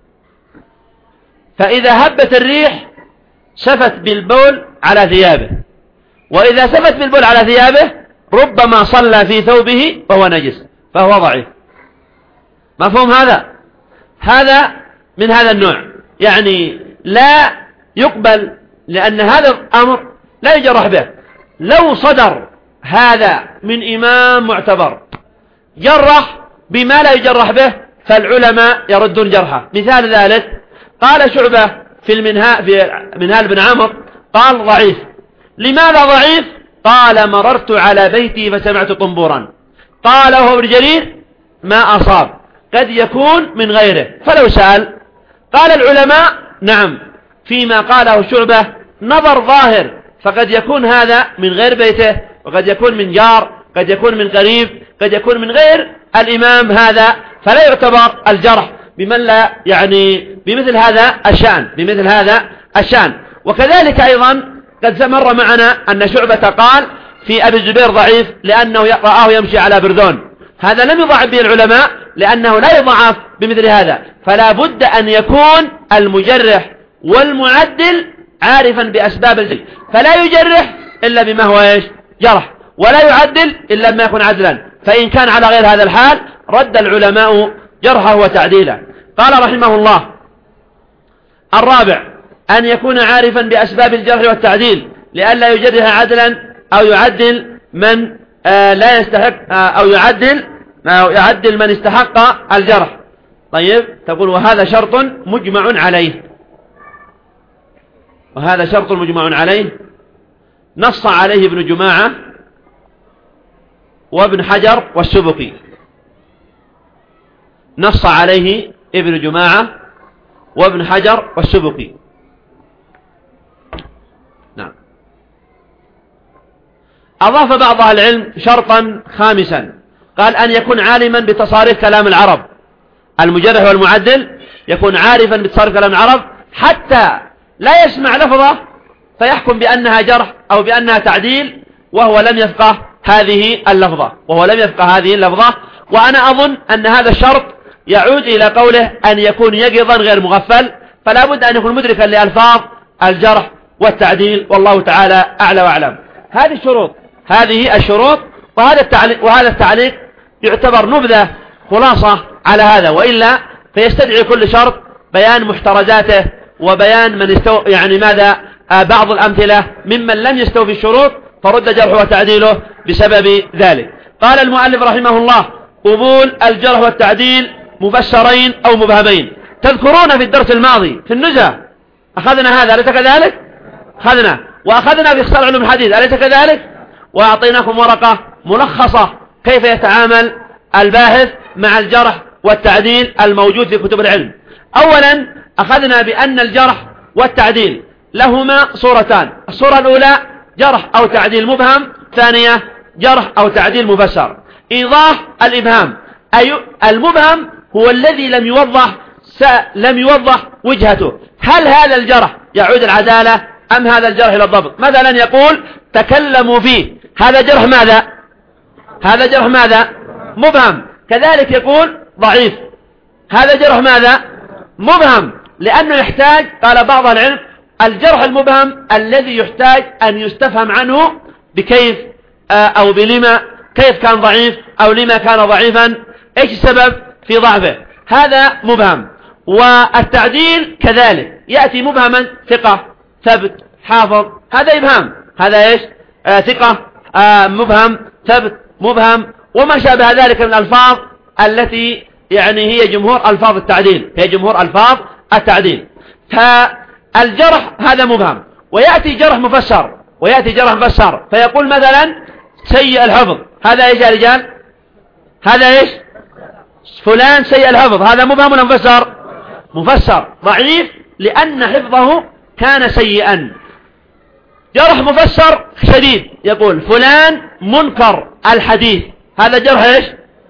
فإذا هبت الريح سفت بالبول على ثيابه، وإذا سفت بالبول على ثيابه ربما صلى في ثوبه وهو نجس، فهو ضعيف. مفهوم هذا من هذا النوع، لا يقبل، لأن هذا الأمر لا يجرح به. لو صدر هذا من إمام معتبر جرح بما لا يجرح به فالعلماء يردون جرحه. مثال ذلك قال شعبة في منهال بن عمرو قال: ضعيف. لماذا ضعيف؟ قال: مررت على بيتي فسمعت طنبورا. قال هو ابن جرير: ما أصاب، قد يكون من غيره. فلو سأل قال العلماء: نعم، فيما قاله شعبة نظر ظاهر، فقد يكون هذا من غير بيته، وقد يكون من جار، قد يكون من قريب، قد يكون من غير الإمام هذا، فلا يعتبر الجرح بمن لا بمثل هذا الشأن. وكذلك أيضا قد مر معنا أن شعبة قال في أبي الزبير ضعيف لأنه رآه يمشي على بردون. هذا لم يضعف به العلماء لأنه لا يضعف بمثل هذا. فلا بد أن يكون المجرح والمعدل عارفا بأسباب الجرح، فلا يجرح إلا بما هو جرح، ولا يعدل إلا بما يكون عدلا. فإن كان على غير هذا الحال رد العلماء جرحه وتعديله. قال رحمه الله: الرابع أن يكون عارفا بأسباب الجرح والتعديل لئلا يجرح عدلا أو يعدل من لا يستحق، أو يعدل من استحق الجرح. طيب، تقول: وهذا شرط مجمع عليه، نص عليه ابن جماعة وابن حجر والسبكي. نص عليه ابن جماعة وابن حجر والسبكي. نعم. أضاف بعض أهل العلم شرطا خامسا، قال أن يكون عالما بتصاريف كلام العرب. المجرح والمعدل يكون عارفا بتصاريف كلام العرب حتى لا يسمع لفظة فيحكم بأنها جرح أو بأنها تعديل وهو لم يفقه هذه اللفظة. وأنا أظن أن هذا الشرط يعود إلى قوله أن يكون يقظا غير مغفل، فلا بد أن يكون مدركا لألفاظ الجرح والتعديل، والله تعالى أعلى وأعلم. هذه الشروط وهذا التعليق يعتبر نبذة خلاصة على هذا، وإلا فيستدعي كل شرط بيان محترزاته وبيان من بعض الأمثلة ممن لم يستوفي الشروط فرد جرحه وتعديله بسبب ذلك. قال المؤلف رحمه الله: قبول الجرح والتعديل مفسرين أو مبهمين. تذكرون في الدرس الماضي في النزهة أخذنا هذا، أليس كذلك؟ وأخذنا في إختصار علوم الحديث، أليس كذلك؟ وأعطيناكم ورقة ملخصة كيف يتعامل الباحث مع الجرح والتعديل الموجود في كتب العلم. أولا أخذنا بأن الجرح والتعديل لهما صورتان: الصورة الأولى جرح أو تعديل مبهم، ثانية جرح أو تعديل مفسر. إيضاح الإبهام: أي المبهم هو الذي لم يوضح وجهته، هل هذا الجرح يعود العدالة أم هذا الجرح إلى الضبط. مثلا يقول تكلموا فيه، هذا جرح ماذا؟ مبهم. كذلك يقول ضعيف، هذا جرح ماذا؟ مبهم، لأنه يحتاج، قال بعض العلم، الجرح المبهم الذي يحتاج أن يستفهم عنه بكيف أو بلما، كيف كان ضعيف أو لما كان ضعيفا، إيش السبب في ضعفه، هذا مبهم. والتعديل كذلك يأتي مبهما: ثقة، ثبت، حافظ، هذا إبهام، هذا إيش؟ ثقة، مبهم، ثبت، مبهم، وما شابه ذلك من الألفاظ التي هي جمهور ألفاظ التعديل. فالجرح هذا مبهم. ويأتي جرح مفسر، فيقول مثلا سيء الحفظ، هذا إيش يا رجال؟ هذا إيش؟ فلان سيء الحفظ، هذا مبهم ولا مفسر؟ ضعيف لأن حفظه كان سيئا. جرح مفسر شديد، يقول فلان منكر الحديث، هذا جرح إيش؟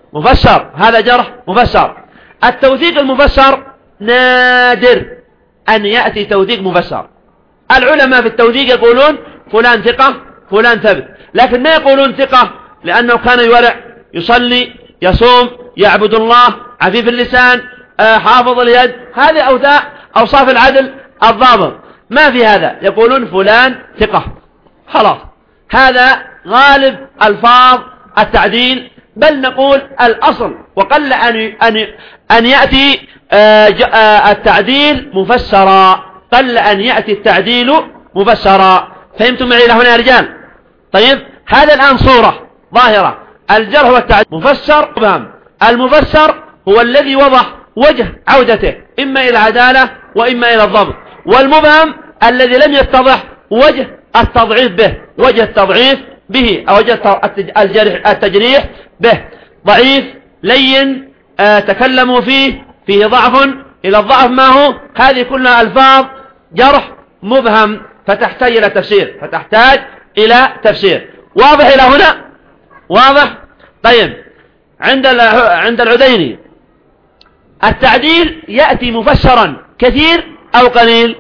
مفسر. التوثيق المفسر نادر أن يأتي توثيق مفسر. العلماء في التوثيق يقولون فلان ثقة، فلان ثبت، لكن ما يقولون ثقة لأنه كان يورع، يصلي، يصوم، يعبد الله، عفيف اللسان، حافظ اليد، هذه أوصاف العدل الضابط، ما في هذا. يقولون فلان ثقة، خلاص، هذا غالب ألفاظ التعديل. بل نقول الأصل، وقل أن يأتي التعديل مفسرا، قل أن يأتي التعديل مفسرا. فهمتم معي هنا يا رجال؟ طيب، هذا الآن صورة ظاهرة: الجرح والتعديل مفسر مبهم. المفسر هو الذي وضح وجه عودته إما إلى العدالة وإما إلى الضبط، والمبهم الذي لم يتضح وجه التضعيف به أو وجه التجريح به. ضعيف، لين، تكلموا فيه ضعف، إلى الضعف ما هو، هذه كلها ألفاظ جرح مبهم، فتحتاج إلى تفسير. واضح إلى هنا؟ واضح؟ طيب، عند العديني التعديل يأتي مفسرا كثير أو قليل،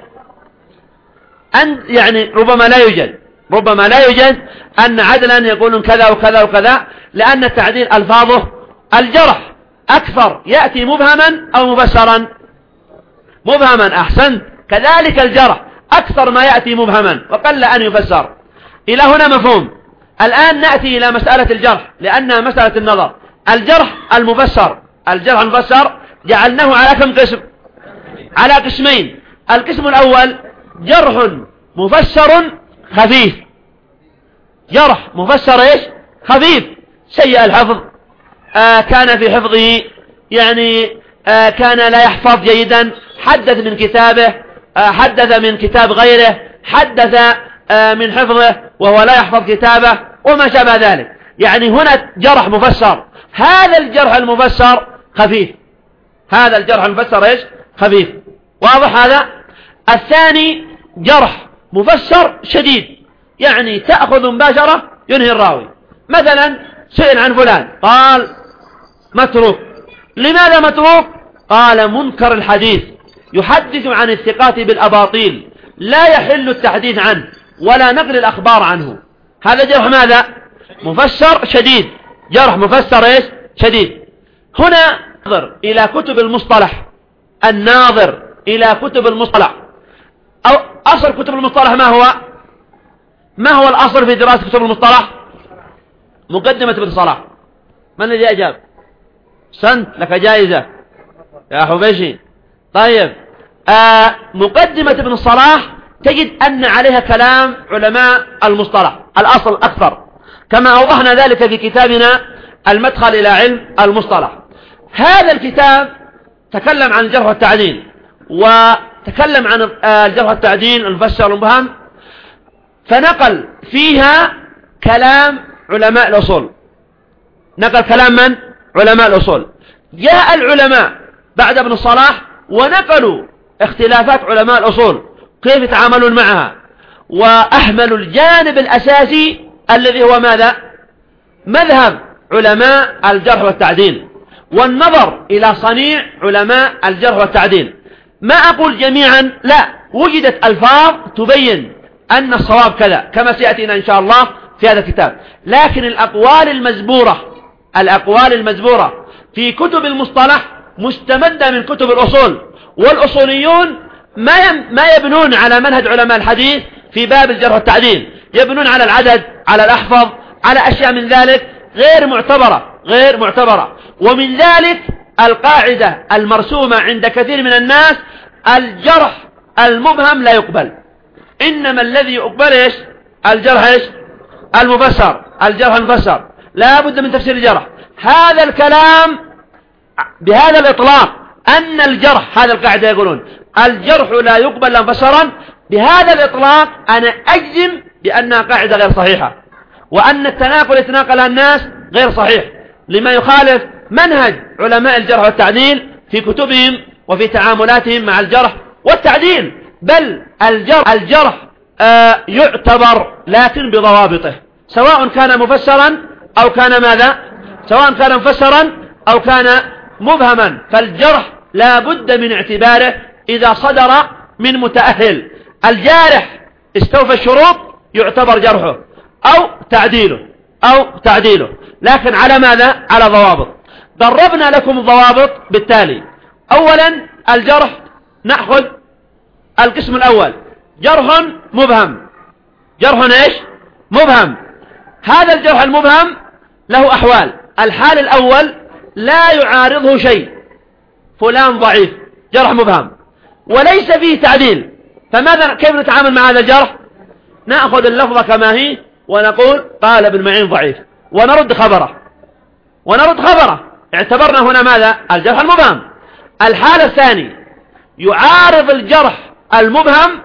ربما لا يوجد أن عدلا يقولون كذا وكذا وكذا، لأن التعديل ألفاظه. الجرح أكثر يأتي مبهما أو مفسرا؟ مبهما، أحسنت. كذلك الجرح أكثر ما يأتي مبهما وقل أن يفسر. إلى هنا مفهوم. الآن نأتي إلى مسألة الجرح لأنها مسألة النظر. الجرح المفسر جعلناه على كم قسم؟ على قسمين. القسم الأول جرح مفسر خفيف. جرح مفسر إيش؟ خفيف. سيء الحفظ، كان في حفظه كان لا يحفظ جيدا، حدث من كتابه، حدث من كتاب غيره، حدث من حفظه وهو لا يحفظ كتابه وما شابه ذلك. هنا جرح مفسر. هذا الجرح المفسر خفيف. إيش؟ خفيف. واضح هذا؟ الثاني جرح مفسر شديد، يعني تأخذ مباشرة ينهي الراوي. مثلا سئل عن فلان قال متروك. لماذا متروك؟ قال منكر الحديث، يحدث عن الثقات بالأباطيل، لا يحل التحديث عنه ولا نقل الأخبار عنه. هذا جرح ماذا؟ مفسر شديد، جرح مفسر إيش؟ شديد. هنا نظر إلى كتب المصطلح، الناظر إلى كتب المصطلح، أو أصل كتب المصطلح ما هو الأصل في دراسة كتب المصطلح؟ مقدمة ابن صلاح. من الذي أجاب؟ سنت لك جائزة يا حبيشي. طيب، مقدمة ابن صلاح تجد أن عليها كلام علماء المصطلح الأصل أكثر، كما أوضحنا ذلك في كتابنا المدخل إلى علم المصطلح. هذا الكتاب تكلم عن الجرح والتعديل، وتكلم عن الجرح والتعديل المفسر المبهم، فنقل فيها كلام علماء الأصول. نقل كلام من؟ علماء الأصول. جاء العلماء بعد ابن الصلاح ونقلوا اختلافات علماء الأصول كيف يتعاملون معها، وأهملوا الجانب الأساسي الذي هو ماذا؟ مذهب علماء الجرح والتعديل، والنظر إلى صنيع علماء الجرح والتعديل. ما أقول جميعا، لا، وجدت ألفاظ تبين أن الصواب كذا كما سيأتينا إن شاء الله في هذا الكتاب، لكن الأقوال المزبورة في كتب المصطلح مستمدة من كتب الأصول، والأصوليون ما يبنون على منهج علماء الحديث في باب الجرح والتعديل، يبنون على العدد، على الأحفظ، على أشياء من ذلك غير معتبرة. ومن ذلك القاعدة المرسومة عند كثير من الناس: الجرح المبهم لا يقبل، إنما الذي يقبل إيش؟ الجرح إيش؟ المفسر، الجرح المفسر، لا بد من تفسير الجرح. هذا الكلام بهذا الإطلاق أن الجرح، هذا القاعدة يقولون الجرح لا يقبل لا مفسرا، بهذا الإطلاق أنا أجزم بأنها قاعدة غير صحيحة، وأن التناقل يتناقلها الناس غير صحيح، لما يخالف منهج علماء الجرح والتعديل في كتبهم وفي تعاملاتهم مع الجرح والتعديل. بل الجرح يعتبر لكن بضوابطه، سواء كان مفسرا أو كان ماذا؟ سواء كان مفسرا أو كان مبهما، فالجرح لا بد من اعتباره إذا صدر من متأهل. الجارح استوفى الشروط يعتبر جرحه أو تعديله، لكن على ماذا؟ على ضوابط. ضربنا لكم الضوابط بالتالي. أولا الجرح، نأخذ القسم الأول، جرح مبهم. جرح إيش؟ مبهم. هذا الجرح المبهم له أحوال. الحال الأول لا يعارضه شيء، فلان ضعيف، جرح مبهم وليس فيه تعديل، فماذا؟ كيف نتعامل مع هذا الجرح؟ نأخذ اللفظة كما هي ونقول قال ابن معين ضعيف، ونرد خبره، اعتبرنا هنا ماذا؟ الجرح المبهم. الحالة الثاني يعارض الجرح المبهم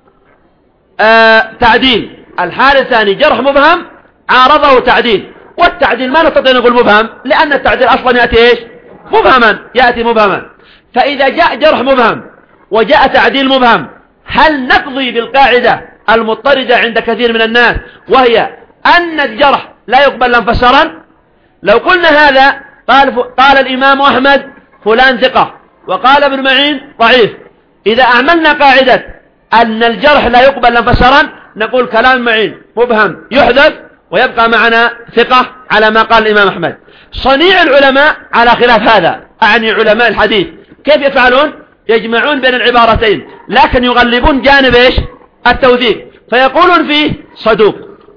تعديل. الحالة الثاني جرح مبهم عارضه تعديل، والتعديل ما نستطيع نقول مبهم، لأن التعديل أصلا يأتي إيش؟ يأتي مبهما. فإذا جاء جرح مبهم وجاء تعديل مبهم، هل نقضي بالقاعدة المضطردة عند كثير من الناس، وهي أن الجرح لا يقبل لا مفسرا؟ لو قلنا هذا قال الإمام أحمد فلان ثقة، وقال ابن معين ضعيف، إذا أعملنا قاعدة أن الجرح لا يقبل لا مفسرا، نقول كلام معين مبهم يحذف ويبقى معنا ثقة على ما قال الإمام أحمد. صنيع العلماء على خلاف هذا، أعني علماء الحديث، كيف يفعلون؟ يجمعون بين العبارتين، لكن يغلبون جانب إيش؟ التوثيق، فيقولون فيه صدوق،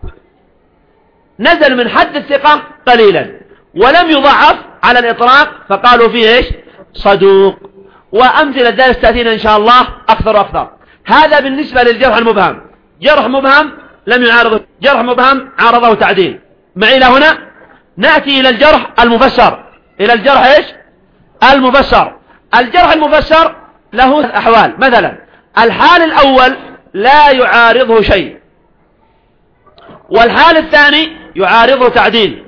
نزل من حد الثقة قليلا ولم يضعف على الإطلاق، فقالوا فيه إيش؟ صدوق. وأمثلة ذلك تأتينا إن شاء الله أكثر وأكثر. هذا بالنسبة للجرح المبهم. جرح مبهم لم يعارضه، جرح مبهم عارضه تعديل. معي إلى هنا نأتي إلى الجرح المفسر، إلى الجرح إيش؟ المفسر. الجرح المفسر له أحوال. مثلا الحال الأول لا يعارضه شيء، والحال الثاني يعارضه تعديل،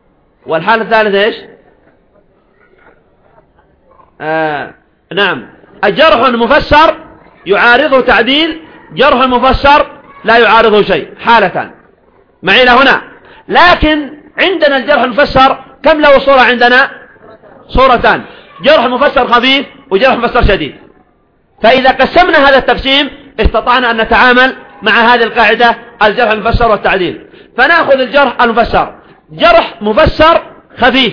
والحال الثالث إيش؟ نعم، جرح مفسر يعارضه تعديل، جرح مفسر لا يعارضه شيء، حالتان معي هنا. لكن عندنا الجرح المفسر كم له صورة؟ عندنا صورتان، جرح مفسر خفيف وجرح مفسر شديد. فإذا قسمنا هذا التقسيم استطعنا أن نتعامل مع هذه القاعدة، الجرح المفسر والتعديل. فنأخذ الجرح المفسر، جرح مفسر خفيف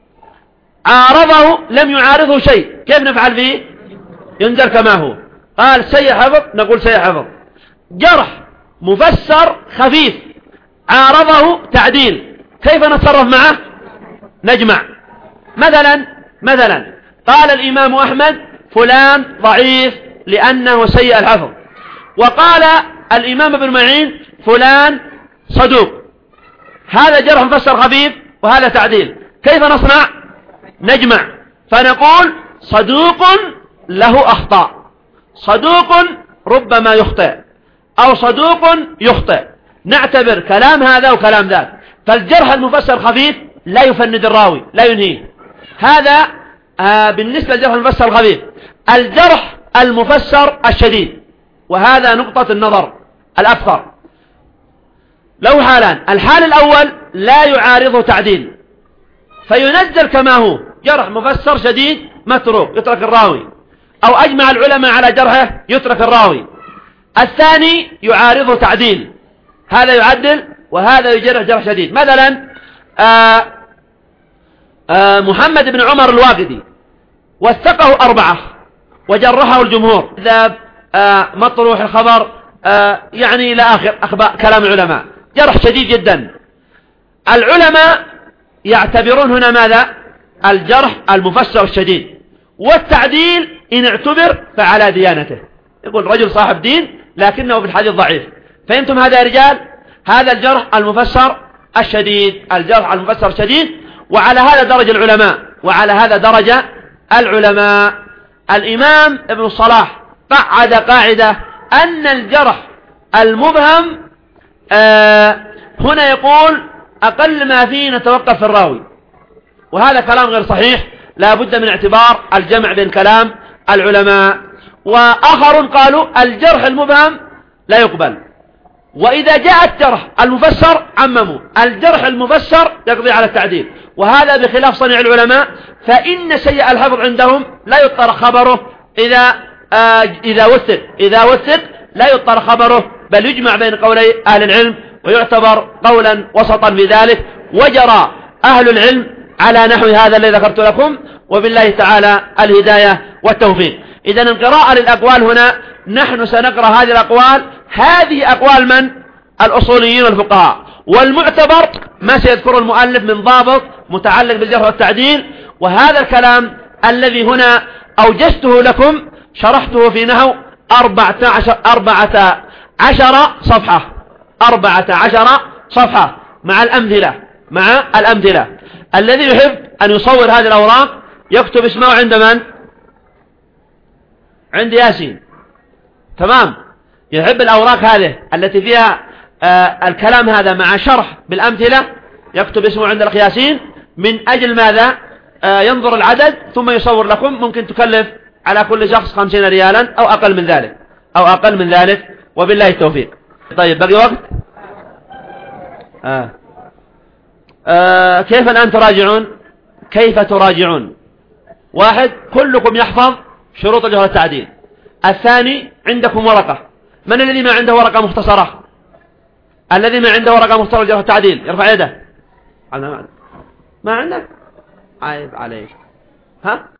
عارضه لم يعارضه شيء، كيف نفعل فيه؟ ينزل كما هو. قال سيء حفظ، نقول سيء حفظ. جرح مفسر خفيف عارضه تعديل، كيف نتصرف معه؟ نجمع. مثلا قال الإمام أحمد فلان ضعيف لأنه سيء الحفظ، وقال الإمام ابن معين فلان صدوق، هذا جرح مفسر خفيف وهذا تعديل، كيف نصنع؟ نجمع، فنقول صدوق له أخطاء، صدوق ربما يخطئ، أو صدوق يخطئ، نعتبر كلام هذا وكلام ذاك. فالجرح المفسر خفيف لا يفند الراوي، لا ينهيه. هذا بالنسبة للجرح المفسر الخفيف. الجرح المفسر الشديد، وهذا نقطة النظر الأكثر، له حالان. الحال الأول لا يعارضه تعديل، فينزل كما هو، جرح مفسر شديد متروك يترك الراوي، أو أجمع العلماء على جرحه يترك الراوي. الثاني يعارضه تعديل، هذا يعدل وهذا يجرح جرح شديد. مثلا محمد بن عمر الواقدي وثقه 4 وجرحه الجمهور، ذاب مطروح الخبر يعني إلى آخر أخبار كلام العلماء، جرح شديد جدا. العلماء يعتبرون هنا ماذا؟ الجرح المفسر الشديد، والتعديل إن اعتبر فعلى ديانته، يقول رجل صاحب دين لكنه في الحديث ضعيف. فهمتم هذا يا رجال؟ هذا الجرح المفسر الشديد، الجرح المفسر الشديد. وعلى هذا درج العلماء، وعلى هذا درج العلماء. الإمام ابن الصلاح قعد قاعدة أن الجرح المبهم هنا يقول أقل ما فيه نتوقف في الراوي، وهذا كلام غير صحيح، لا بد من اعتبار الجمع بين كلام العلماء. وآخرون قالوا الجرح المبهم لا يقبل، وإذا جاء الجرح المفسر عمموا، الجرح المفسر يقضي على التعديل، وهذا بخلاف صنيع العلماء، فإن سيء الحفظ عندهم لا يطرق خبره إذا وثق لا يطرق خبره، بل يجمع بين قولي أهل العلم ويعتبر قولا وسطا في ذلك. وجرى أهل العلم على نحو هذا الذي ذكرت لكم، وبالله تعالى الهداية والتوفيق. إذن القراءة للأقوال هنا، نحن سنقرأ هذه الأقوال، هذه أقوال من؟ الأصوليين والفقهاء، والمعتبر ما سيذكر المؤلف من ضابط متعلق بالجرح والتعديل. وهذا الكلام الذي هنا أوجزته لكم شرحته في نحو 14 صفحة، 14 صفحة مع الأمثلة. الذي يحب أن يصور هذه الأوراق يكتب اسمه عند من؟ عند ياسين، تمام. يحب الأوراق هذه التي فيها الكلام هذا مع شرح بالأمثلة، يكتب اسمه عند الأخ ياسين. من أجل ماذا؟ ينظر العدد ثم يصور لكم. ممكن تكلف على كل شخص 50 ريالا أو أقل من ذلك، وبالله التوفيق. طيب بقي وقت؟ كيف الآن تراجعون؟ كيف تراجعون؟ 1 كلكم يحفظ شروط الجرح والتعديل. الثاني عندكم ورقة. من الذي ما عنده ورقة مختصرة؟ الذي ما عنده ورقة مختصرة الجرح والتعديل يرفع يده. ما عندك؟ عيب عليك. ها؟